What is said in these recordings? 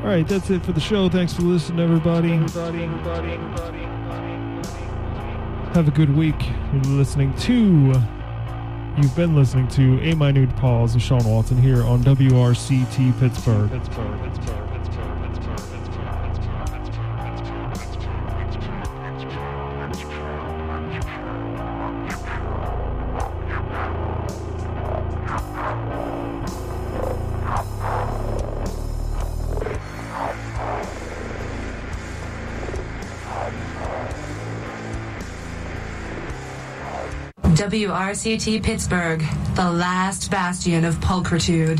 right, that's it for the show. Thanks for listening, everybody. Have a good week. You've been listening to A Minute Pause with Sean Walton here on WRCT Pittsburgh. WRCT Pittsburgh, the last bastion of pulchritude.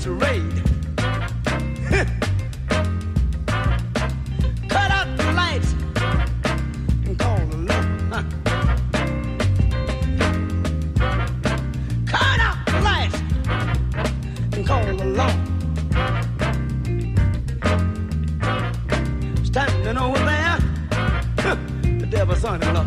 charade. Cut out the lights and call the law. Cut out the lights and call the law. Standing over there, the devil's son-in-law.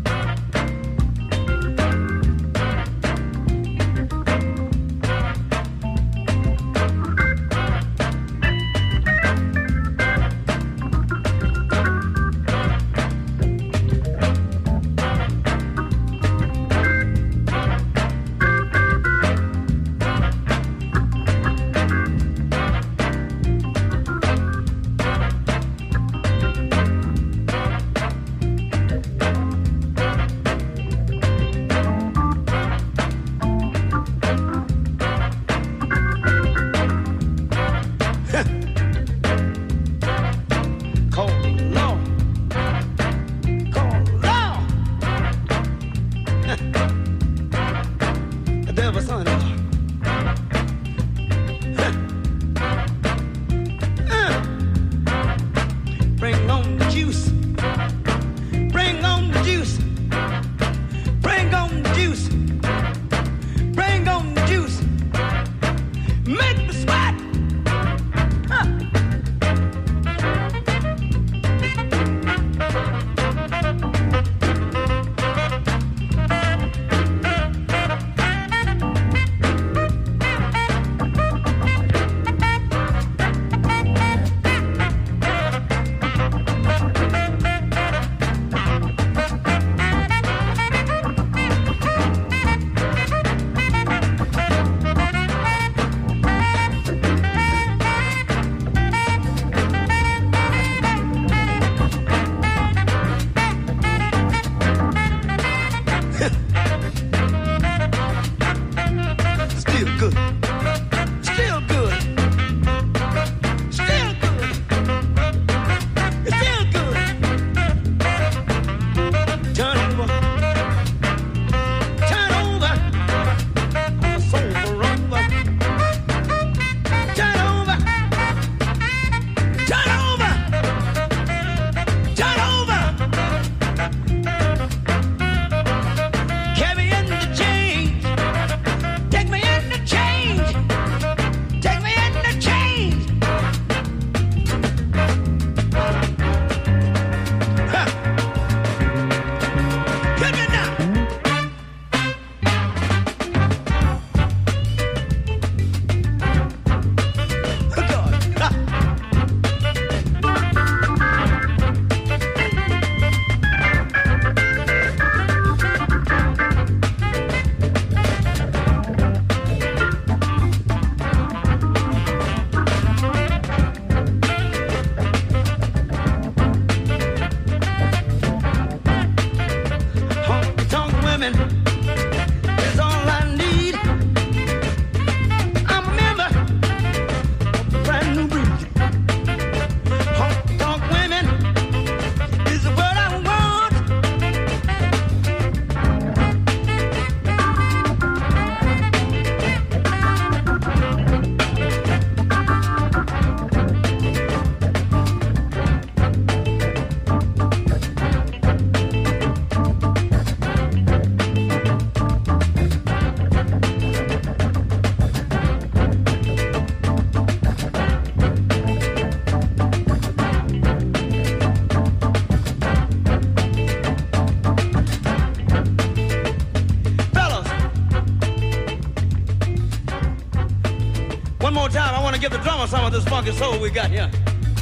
Give the drummer some of this funky soul we got here.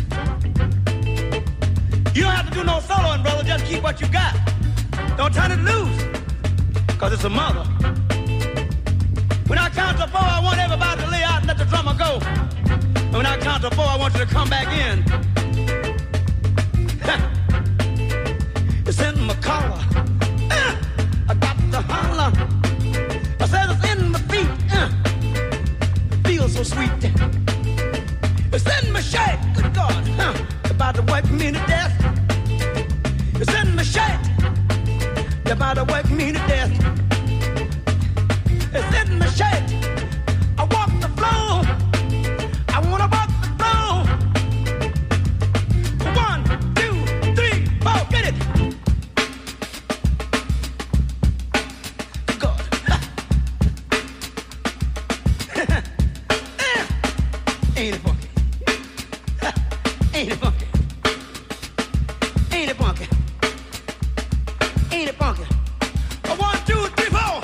You don't have to do no soloing, brother. Just keep what you got. Don't turn it loose, because it's a mother. When I count to 4, I want everybody to lay out and let the drummer go. And when I count to 4, I want you to come back in. It's in my collar. I got to holler. I said it's in my feet. Feels so sweet. It's in my shirt, good God, about to work me to death. It's in my shirt, you're about to work me to death. It's in my shirt, I walk the floor, Ain't it funky? Ain't it funky? Ain't it funky? Ain't it funky? 1, 2, 3, 4.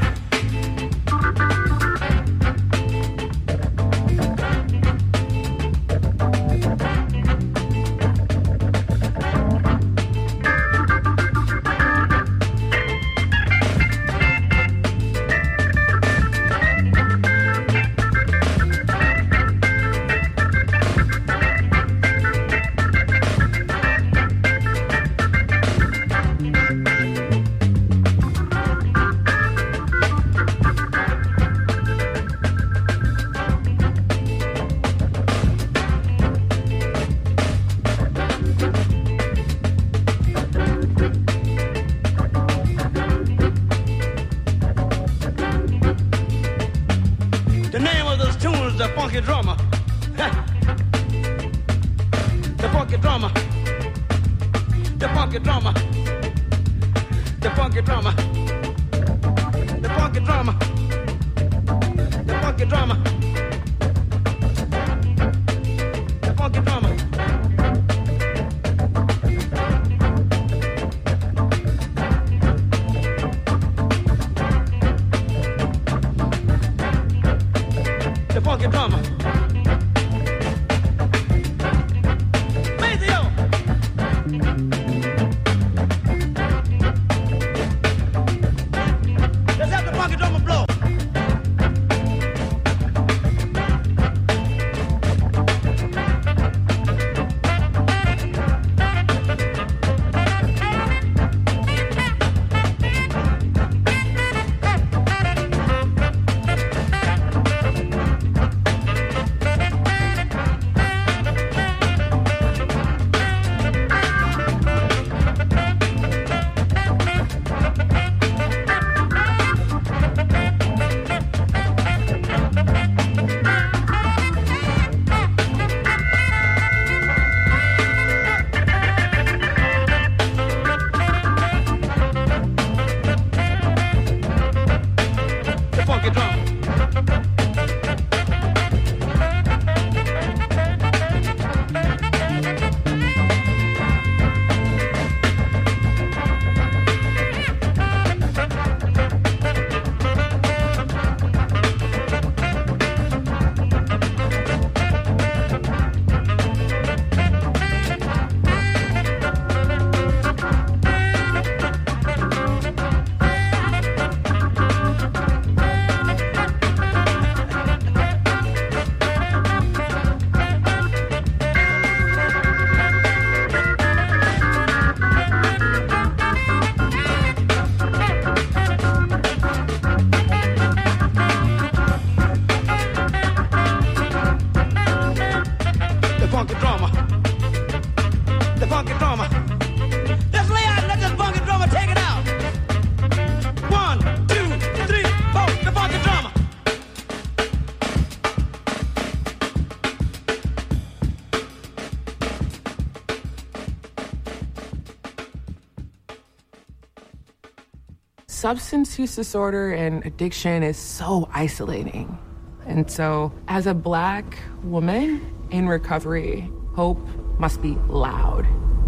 Substance use disorder and addiction is so isolating. And so, as a Black woman in recovery, hope must be loud.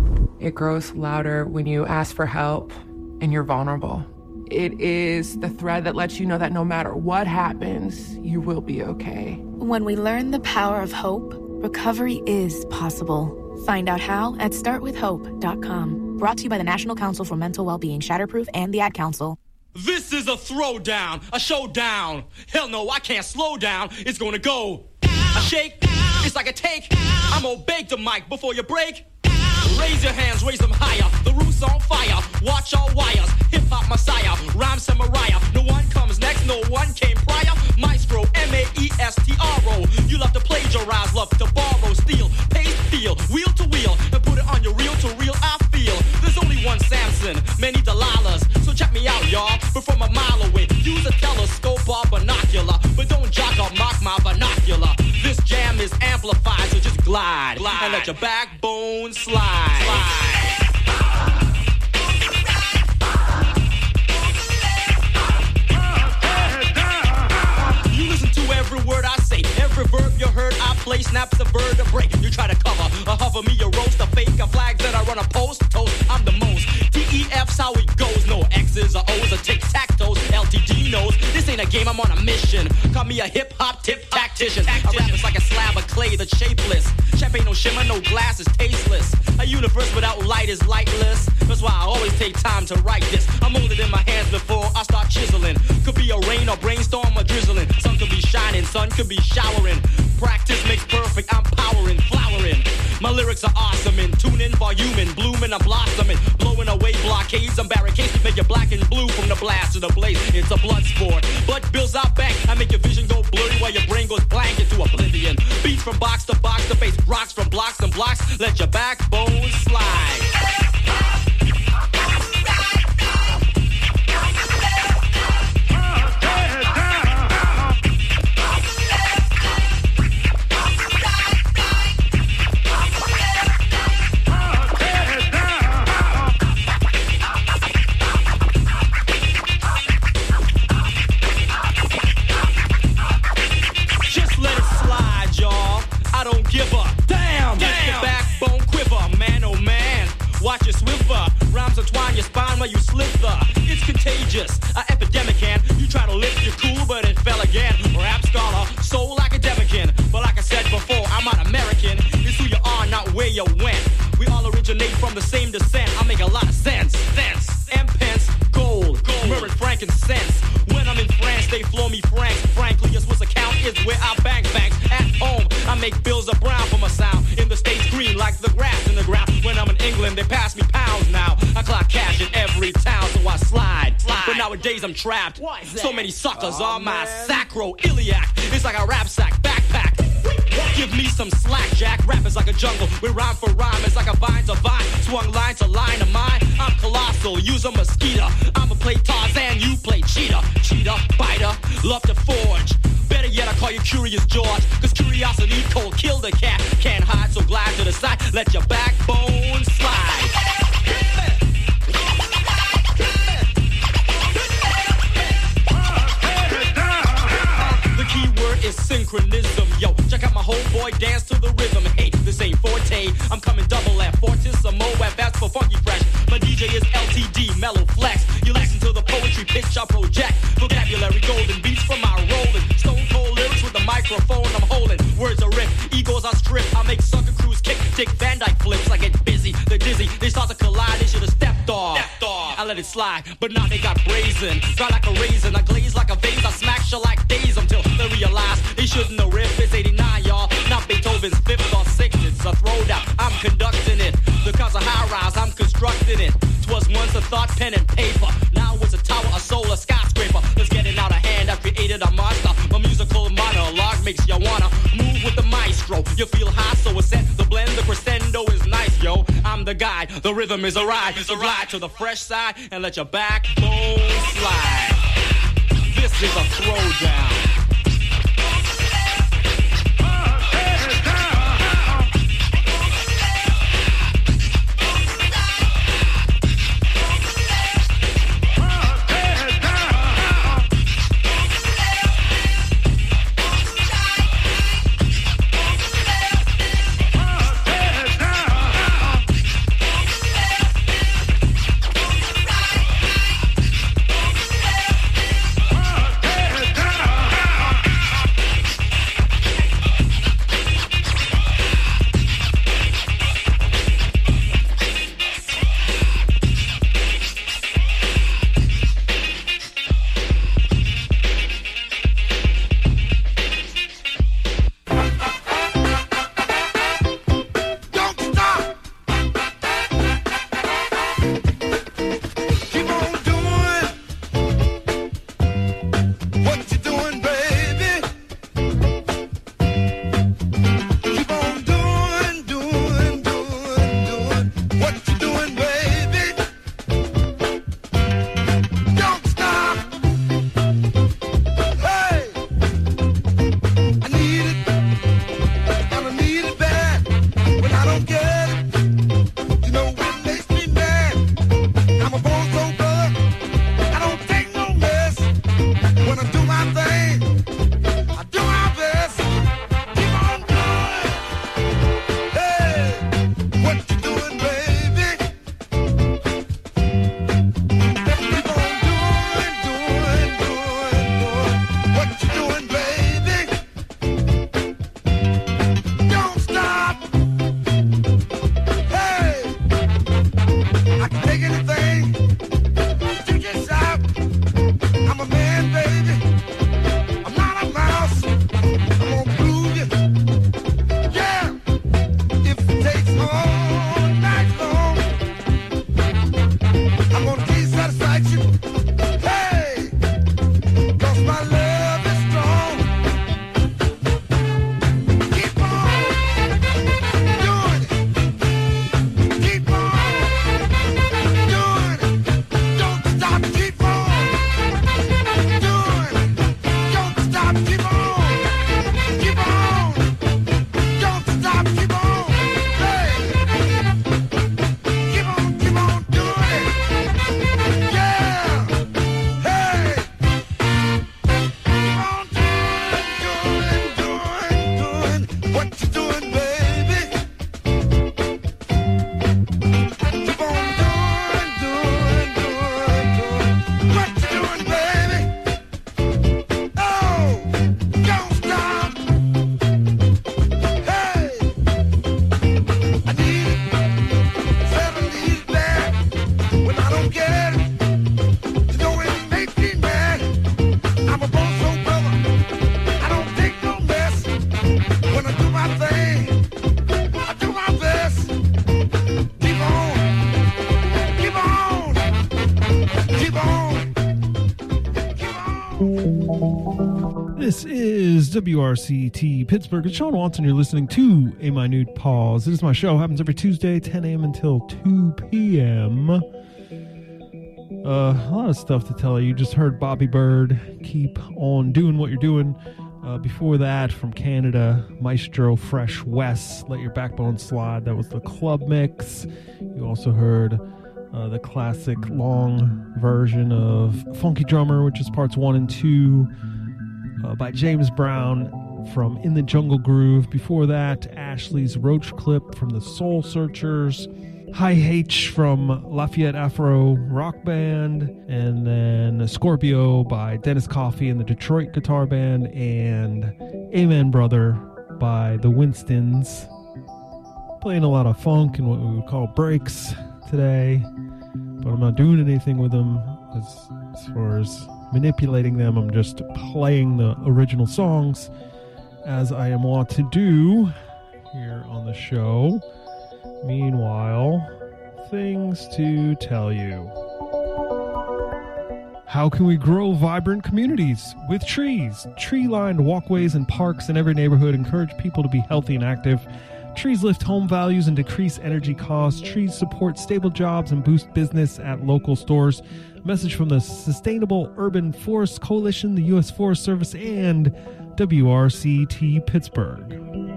It grows louder when you ask for help and you're vulnerable. It is the thread that lets you know that no matter what happens, you will be okay. When we learn the power of hope, recovery is possible. Find out how at startwithhope.com. Brought to you by the National Council for Mental Wellbeing, Shatterproof, and the Ad Council. This is a throwdown, a showdown. Hell no, I can't slow down. It's gonna go. A shake, it's like a take. I'm gonna bake the mic before you break. Raise your hands, raise them higher. The roof's on fire. Watch all wires. Hip-hop messiah. Rhyme samurai. No one comes next, no one came prior. Maestro, M-A-E-S-T-R-O. You love to plagiarize, love to borrow, steal, paste, feel, wheel to wheel, and put it on your reel to reel. I feel there's only one Samson, many Delilahs. So check me out, y'all. But from a mile away, use a telescope or binocular. But don't jock or mock my vernacular. This jam is amplified, so just glide. And let your backbone slide. You listen to every word I say, every verb you heard I play. snaps a vertebrae. You try to cover, a hover me, a roast, a fake, a flag that I run a post. Toast, I'm the most. TEF's how it goes. No X's or O's or tic-tac-toes. LTD knows this ain't a game, I'm on a mission. Call me a hip-hop tip-tactician. A rap is like a slab of clay that's shapeless. Champagne no shimmer, no glass is tasteless. A universe without light is lightless. That's why I always take time to write this. I'm holding it in my hands before I start chiseling. Could be a rain or brainstorm or drizzling. Sun could be shining, sun could be showering. Practice makes perfect, I'm powering, flowering. My lyrics are awesome and tuning, voluming, blooming, I'm blossoming. Blowing away blockades and barricades. Make you black and blue from the blast to the blaze. It's a blood sport. Blood builds out back. I make your vision go blurry while your brain goes blank into oblivion. Beats from box to box to face rocks from blocks and blocks. Let your backbone slide. Watch your swiffer, rhymes entwine your spine while you slither. It's contagious, an epidemic hand. You try to lift your cool, but it fell again. Rap scholar, soul academician. But like I said before, I'm not American. It's who you are, not where you went. We all originate from the same descent. I make a lot of sense. And pence, gold, myrrh and frankincense. When I'm in France, they floor me francs. Frankly, a Swiss account is where I bank banks. At home, I make bills of brown for my sound. In the States, green like the grass in the ground. When I'm in England, they pass me pounds now. I clock cash in every town, so I slide. But nowadays I'm trapped. So many suckers on my sacroiliac. It's like a rap sack backpack. Give me some slack, Jack. Rap is like a jungle with rhyme for rhyme. It's like a vine to vine, swung line to line of mine. I'm colossal, use a mosquito. I'ma play Tarzan, you play cheetah. Cheetah, biter, love to forge. Better yet, I call you Curious George. Cause curiosity cold kill the cat. Can't hide, so glide to the side. Let your backbone slide. The key word is synchronism, yo. Check out my whole boy dance to the rhythm. Hey, this ain't Forte. I'm coming double F, Fortissimo, F for funky fresh. My DJ is LTD, mellow flex. You listen to the poetry pitch I project. Vocabulary golden beats from my rolling. Stone cold lyrics with the microphone I'm holding. Words are ripped, egos are stripped. I make sucker crews kick, Dick Van Dyke flips. I get busy, they're dizzy. They start to collide, they should've stepped off. I let it slide, but now they got brazen. Dry like a raisin, I glaze like a vase. I smack you like days until they realize they shouldn't have ripped. It's 89, y'all, not Beethoven's 5th or 6th. It's a throwdown, I'm conducting it. Because of high rise, I'm constructing it. 'Twas once a thought, pen and paper. Now it's a tower, a soul, a skyscraper. Let's get it out of hand, I created a monster. My musical monologue makes you wanna move with the maestro. You feel high, so it's set. The blend, the crescendo is nice, yo. I'm the guy, the rhythm is a ride. It's a ride to the fresh side and let your backbone slide. This is a throwdown. is WRCT Pittsburgh. It's Sean Watson. You're listening to A Minute Pause. It is my show. Happens every Tuesday, 10 a.m. until 2 p.m. A lot of stuff to tell you. You just heard Bobby Bird, Keep On Doing What You're Doing. Before that, from Canada, Maestro Fresh West, Let Your Backbone Slide. That was the club mix. You also heard the classic long version of Funky Drummer, which is parts 1 and 2, by James Brown from In the Jungle Groove. Before that, Ashley's Roach Clip from the Soul Searchers, High H from Lafayette Afro Rock Band, and then Scorpio by Dennis Coffey and the Detroit Guitar Band, and Amen Brother by the Winstons. Playing a lot of funk and what we would call breaks today, but I'm not doing anything with them as far as manipulating them. I'm just playing the original songs as I am wont to do here on the show. Meanwhile, things to tell you. How can we grow vibrant communities? With trees. Tree-lined walkways and parks in every neighborhood encourage people to be healthy and active. Trees lift home values and decrease energy costs. Trees support stable jobs and boost business at local stores. A message from the Sustainable Urban Forest Coalition, the U.S. Forest Service, and WRCT Pittsburgh.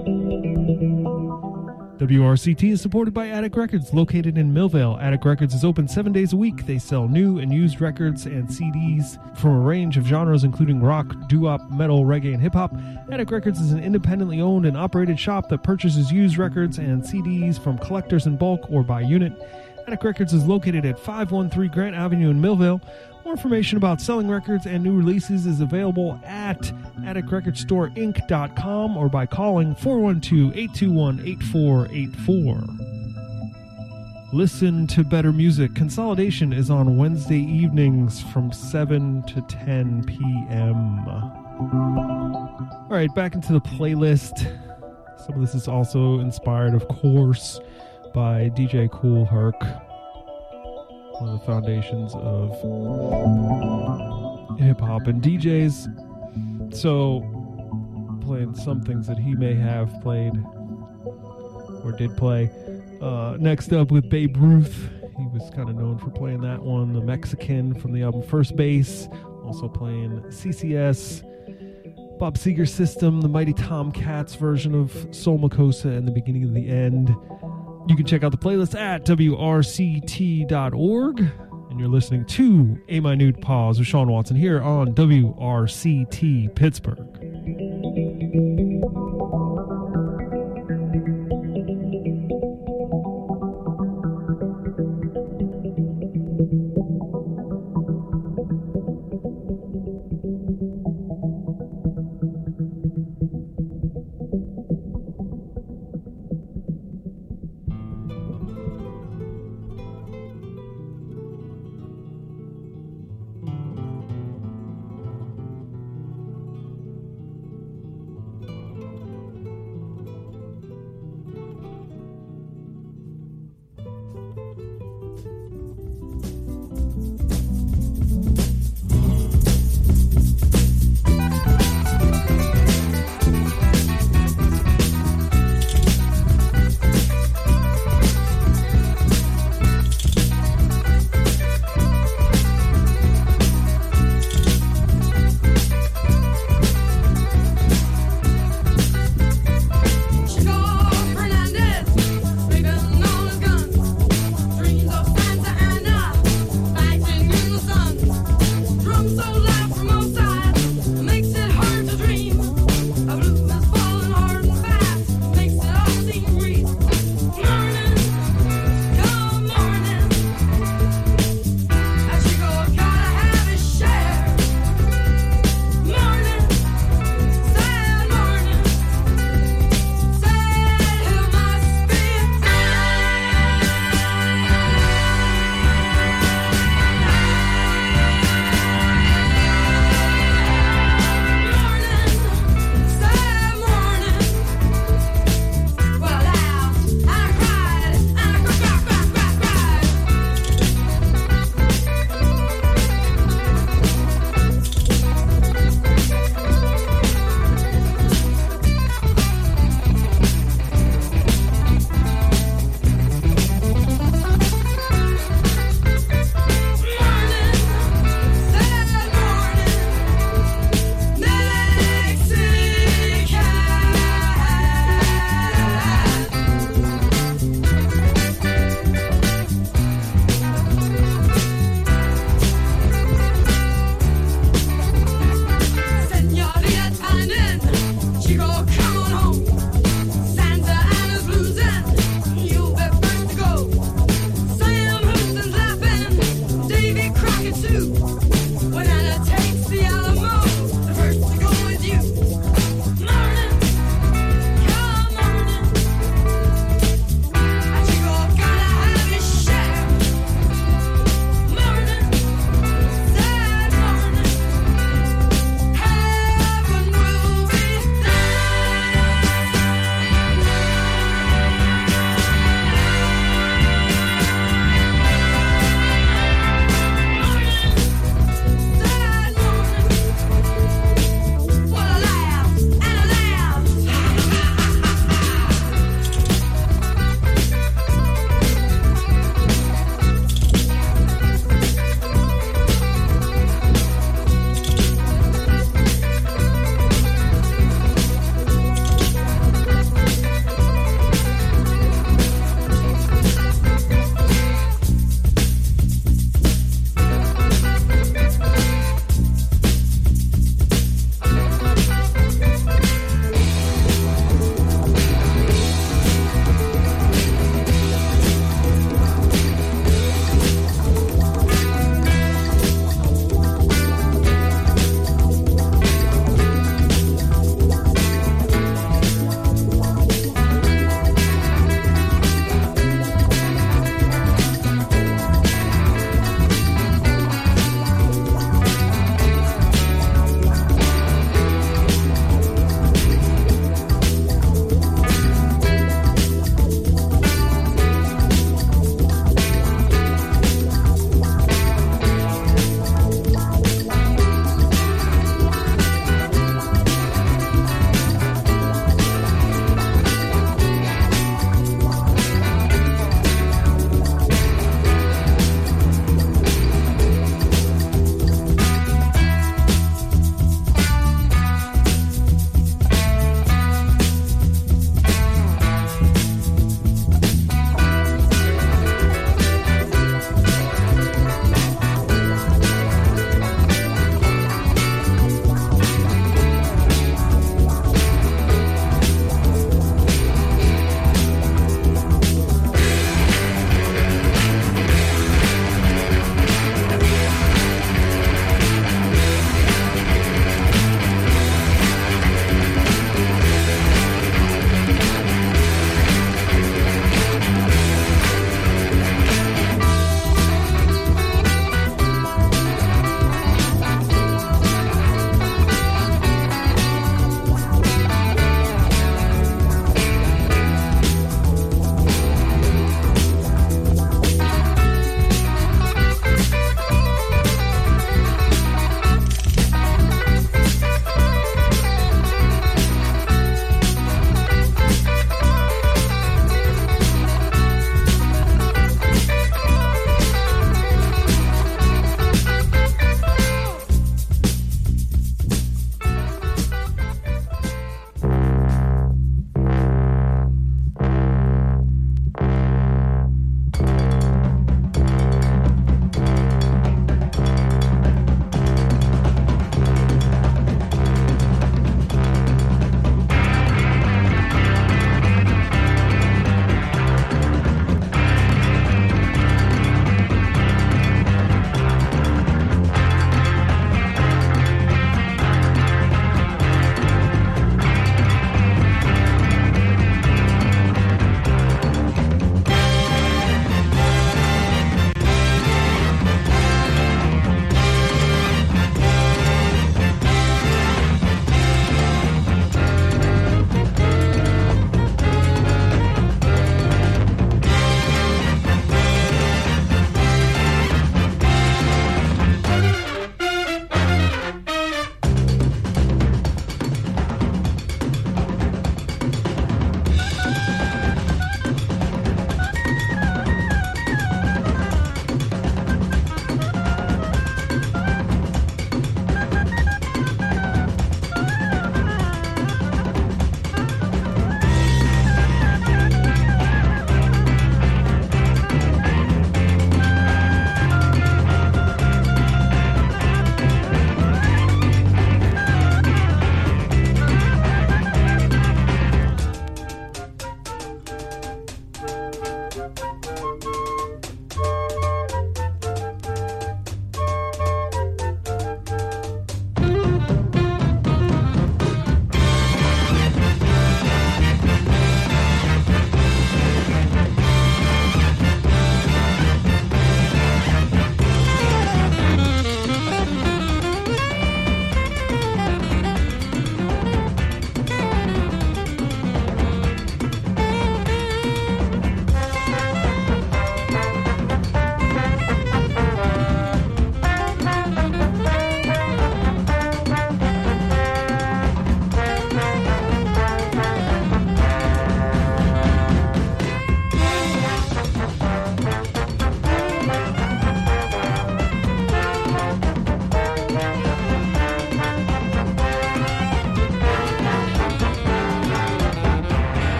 WRCT is supported by Attic Records, located in Millvale. Attic Records is open 7 days a week. They sell new and used records and CDs from a range of genres, including rock, doo-wop, metal, reggae, and hip-hop. Attic Records is an independently owned and operated shop that purchases used records and CDs from collectors in bulk or by unit. Attic Records is located at 513 Grant Avenue in Millvale. More information about selling records and new releases is available at atticrecordstoreinc.com or by calling 412-821-8484. Listen to better music. Consolidation is on Wednesday evenings from 7 to 10 p.m. All right, back into the playlist. Some of this is also inspired, of course, by DJ Kool Herc, one of the foundations of hip-hop and DJs. So, playing some things that he may have played or did play. Next up with Babe Ruth. He was kind of known for playing that one. The Mexican from the album First Base. Also playing CCS. Bob Seger System, the Mighty Tomcats version of Soul Makossa and the Beginning of the End. You can check out the playlist at WRCT.org. And you're listening to A Minute Pause with Sean Watson here on WRCT Pittsburgh.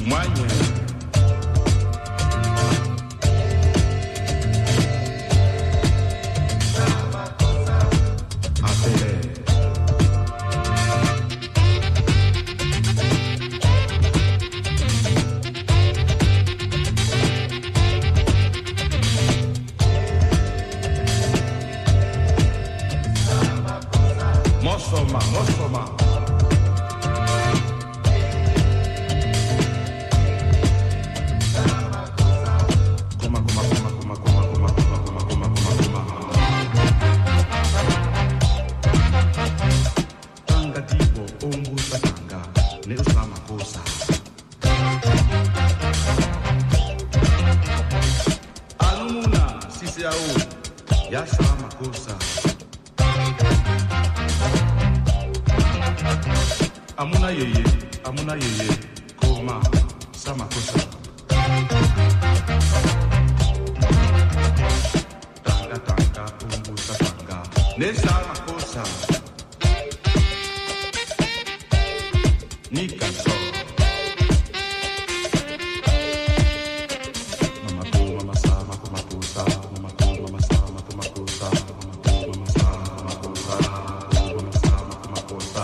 Amuna yeye, koma, sama kosa. Tanga tanga, umbusa tanga, ne sama kosa. Nika so. Mama ko, mama sama, mama kosa. Mama ko, mama sama, mama kosa. Mama ko, mama sama, mama kosa. Mama sama, mama kosa.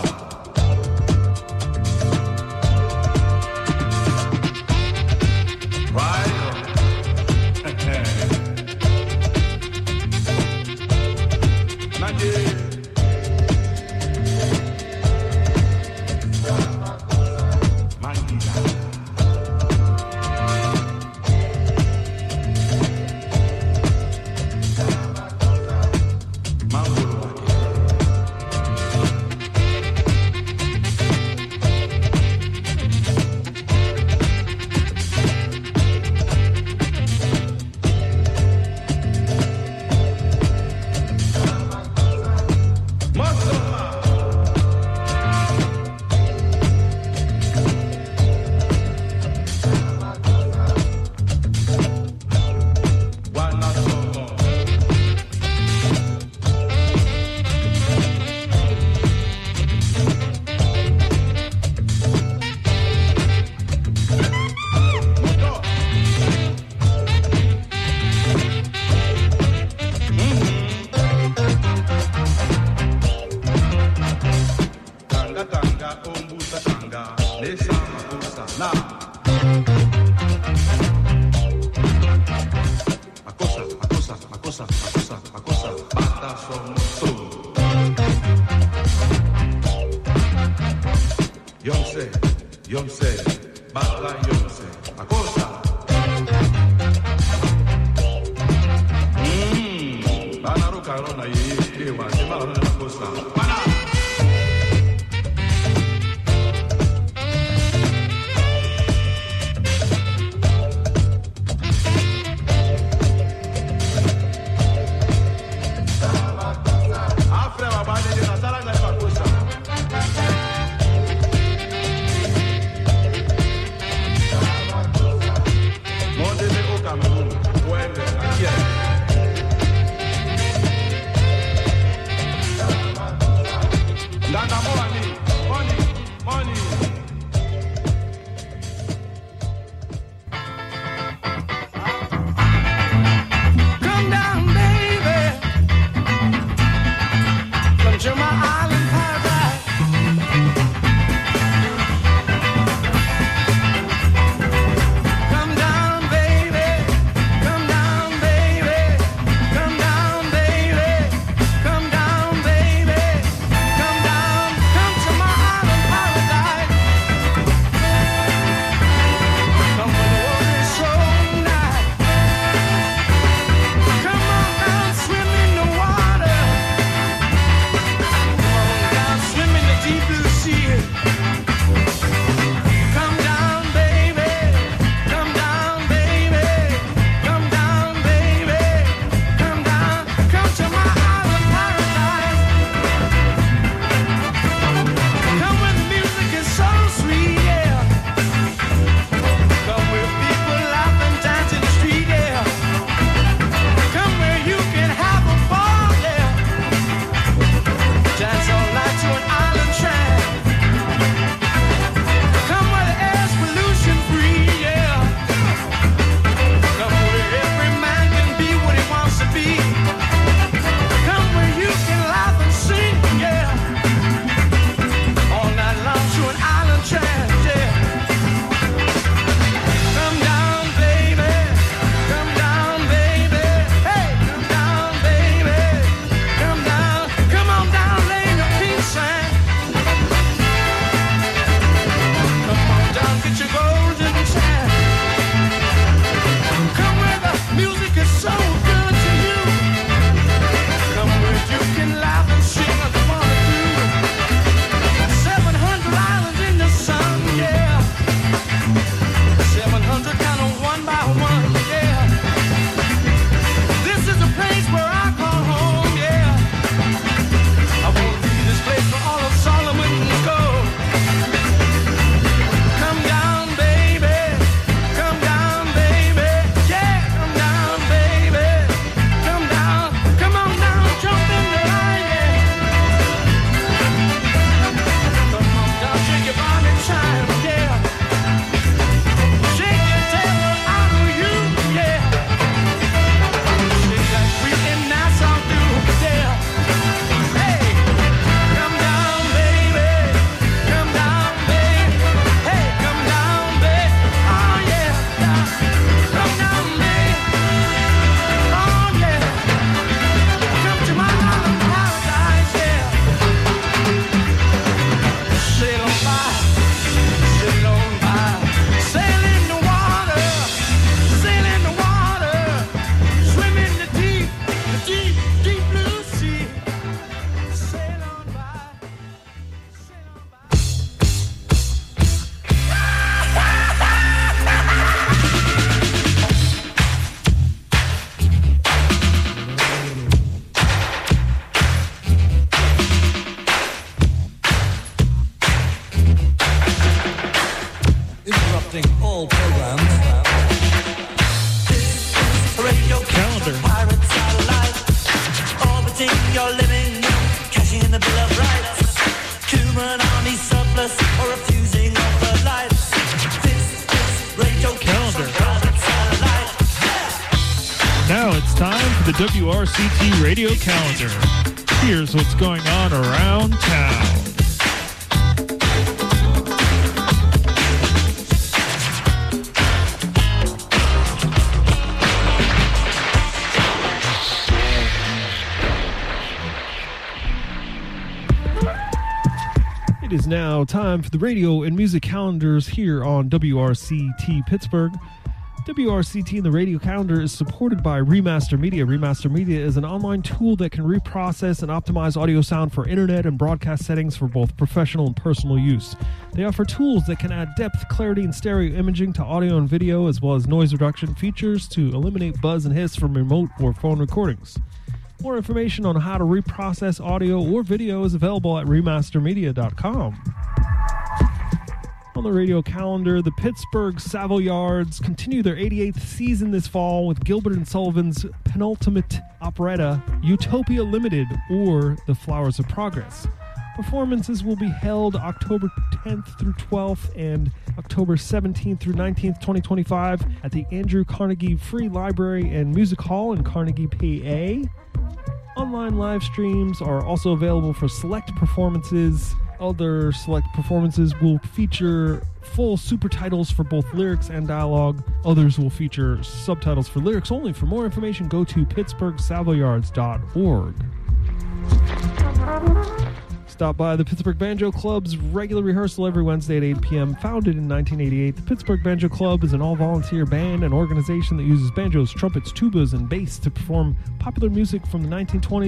Interrupting all programs. This is radio calendar. Pirate satellite. Orbiting your living room, cashing in the Bill of Rights. Human army surplus or refusing of the lights. This is radio Calendar. Pirate satellite. Now it's time for the WRCT radio calendar. Here's what's going on around town. It is now time for the radio and music calendars here on WRCT Pittsburgh. WRCT and the radio calendar is supported by Remaster Media. Remaster Media is an online tool that can reprocess and optimize audio sound for internet and broadcast settings for both professional and personal use. They offer tools that can add depth, clarity, and stereo imaging to audio and video, as well as noise reduction features to eliminate buzz and hiss from remote or phone recordings. More information on how to reprocess audio or video is available at remastermedia.com. On the radio calendar, the Pittsburgh Savoyards continue their 88th season this fall with Gilbert and Sullivan's penultimate operetta, Utopia Limited, or The Flowers of Progress. Performances will be held October 10th through 12th and October 17th through 19th, 2025 at the Andrew Carnegie Free Library and Music Hall in Carnegie, PA. Online live streams are also available for select performances. Other select performances will feature full super titles for both lyrics and dialogue. Others will feature subtitles for lyrics only. For more information, go to pittsburghsavoyards.org. Stop by the Pittsburgh Banjo Club's regular rehearsal every Wednesday at 8 p.m. Founded in 1988, the Pittsburgh Banjo Club is an all-volunteer band and organization that uses banjos, trumpets, tubas, and bass to perform popular music from the 1920s